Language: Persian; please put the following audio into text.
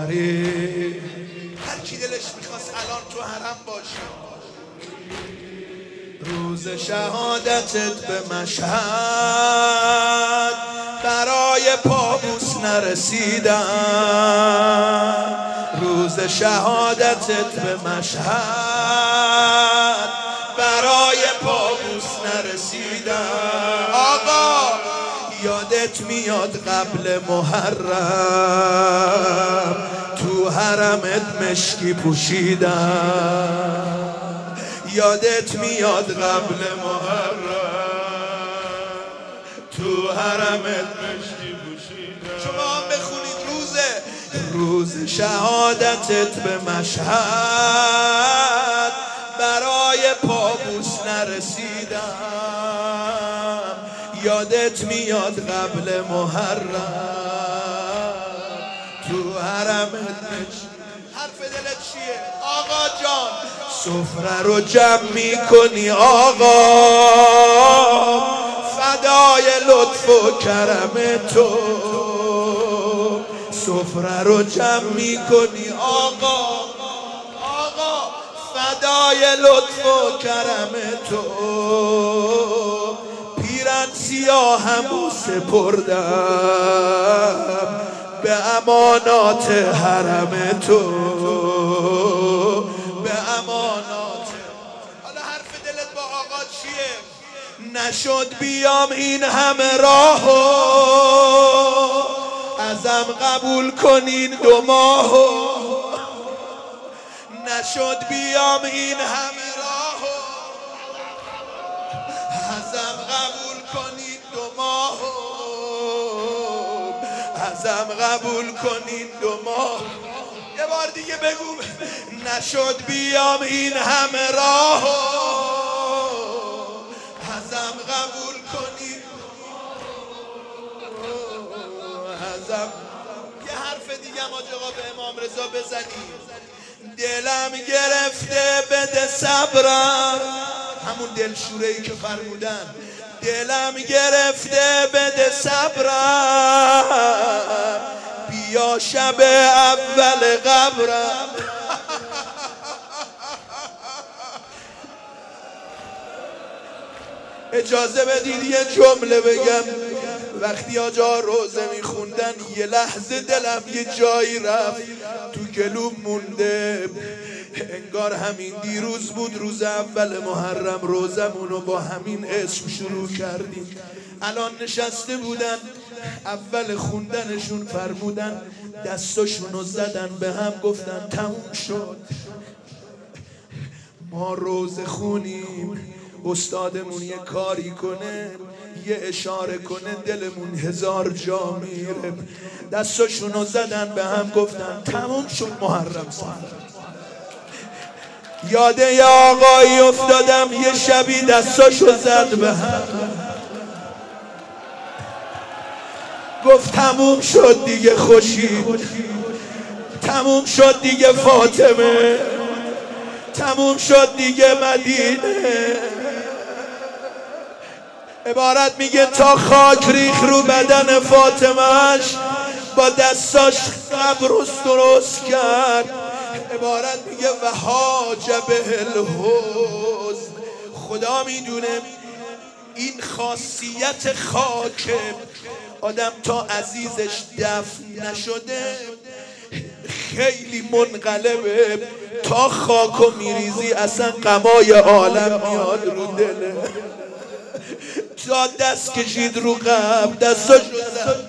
آفرین. هر کی دلش میخواست الان تو حرم باشه، روز شهادتت به مشهد برای پابوس نرسیدم. روز شهادتت به مشهد برای پابوس نرسیدم. آقا یادت میاد قبل محرم تو حرمت مشکی پوشیدم. یادت میاد قبل محرم تو حرمت مشکی پوشیدم. شما هم بخونید روز شهادتت به مشهد برای پابوس نرسیدم. یادت میاد قبل محرم تو حرمت مشکی. حرف دلت چیه آقا جان؟ سفره رو جمع میکنی آقا، فدای لطف و کرم تو. سفره رو جمع میکنی آقا، فدای لطف و کرم تو. پیرن سیاهمو سپردم به امانات حرم تو، به امانات. حالا حرف دلت با آقا چیه؟ نشد بیام این همه راهو، ازم قبول کنین 2 ماهو. نشد بیام این همه راهو، ازم قبول کنین 2 ماهو. ازم قبول کنین 2 ماه. یه بار دیگه بگو. نشد بیام این همه راهو، ازم قبول کنین 2 ماه. ازم. یه حرف دیگه آقا به امام رضا بزنیم. دلم گرفته بده صبرم، همون دلشوره‌ای که فرمودن. دلم گرفته بده صبرم، بیا شب اول قبرم. اجازه بدید یه جمله بگم. وقتی آجا روزه میخوندن یه لحظه دلم یه جایی رفت تو گلوم مونده. انگار همین دیروز بود، روز اول محرم روزمونو با همین اسم شروع کردیم. الان نشسته بودن، اول خوندنشون فرمودن دستاشونو زدن به هم گفتن تموم شد. ما روزه خونیم، استادمون یه کاری کنه، یه اشاره کنه، دلمون 1000 جا میره. دستاشونو زدن به هم گفتن تموم شد محرم سال. یاده یه آقایی افتادم یه شبی دستاشو زد به هم گفت تموم شد دیگه خورشید، تموم شد دیگه فاطمه، تموم شد دیگه مدینه. عبارت میگه تا خاک ریخ رو بدن فاطمهش، با دستاش قبرش درست کرد. عبارت میگه و حاجبه الحزن. خدا میدونه این خاصیت خاک آدم تا عزیزش دفن نشده خیلی منقلبه. تا خاکو میریزی اصلا غمای عالم میاد رو دله. تا دست کشید رو قبر، دستاشو زد